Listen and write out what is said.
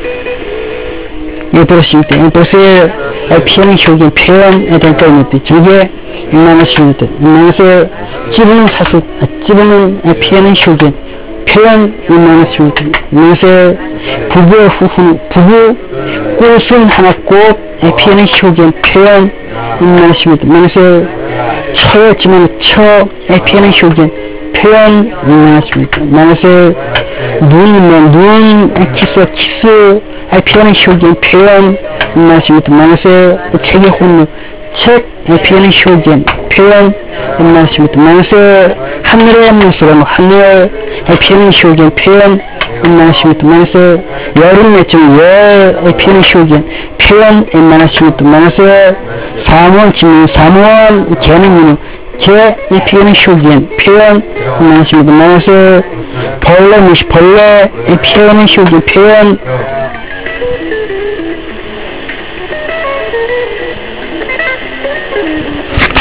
들었습니다. 이것을 피하는 효기 표현에 대한 것입니다. 저게 만났습니다. 만나서 집은 사실 집은 피하는 효기 표현 만났습니다. 만나서 부부 꽃은 하나 꽃 피하는 효기 표현 만났습니다. 만나서 처였지만 처 피하는 효기 표현 만났습니다. 만나서 눈 키스 피하는 효기 표현 말씀입니다. 만나서 책의 혼루 책 피하는 효기 표현 말씀입니다. 만나서 하늘의 모습으로 하늘 피하는 효기 표현 말씀입니다. 만나서 여름 내쯤 열 피하는 효기 표현 말씀입니다. 만나서 사무원 지문 사무원 개는 개 피하는 효기 표현 말씀입니다. 만나서 벌레 피하는 효기 표현